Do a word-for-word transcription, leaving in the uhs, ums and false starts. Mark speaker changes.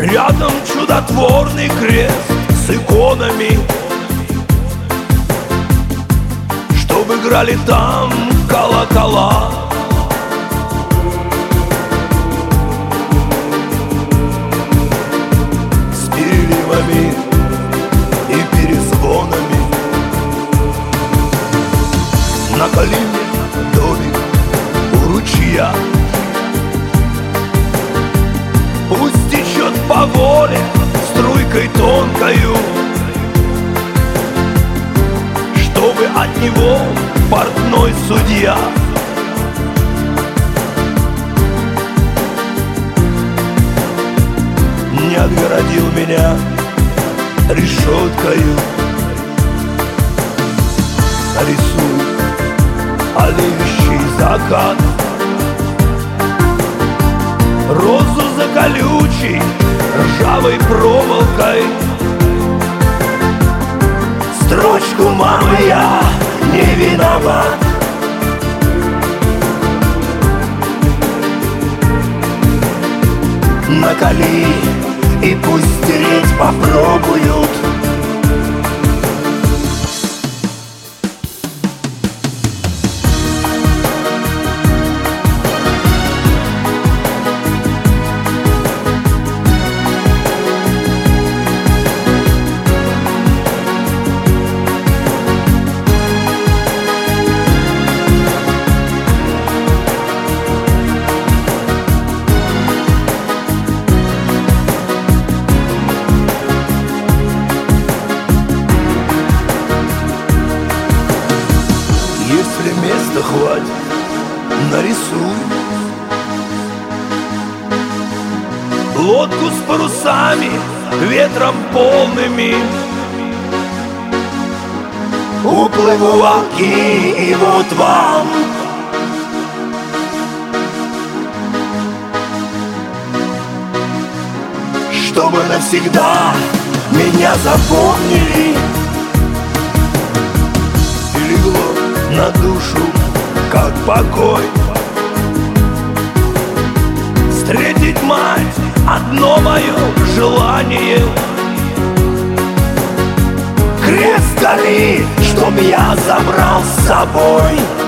Speaker 1: Рядом чудотворный крест с иконами, чтобы играли там колокола. С переливами и перезвонами. На колени домик у ручья. Пусть течет по воле струйкой тонкою, чтобы от него портной судья не отгородил меня решеткою. Нарисуй олеющий закат, розу за колючей ржавой проволокой. Строчку «Мама, я не виноват». Накали и пусть стереть попробуют. Если места хватит, нарисуй лодку с парусами, ветром полными. Уплыву в оки, и вот вам чтобы навсегда меня запомнили. И легло на душу, как покой, встретить мать — одно мое желание. Крест горит, чтоб я забрал с собой.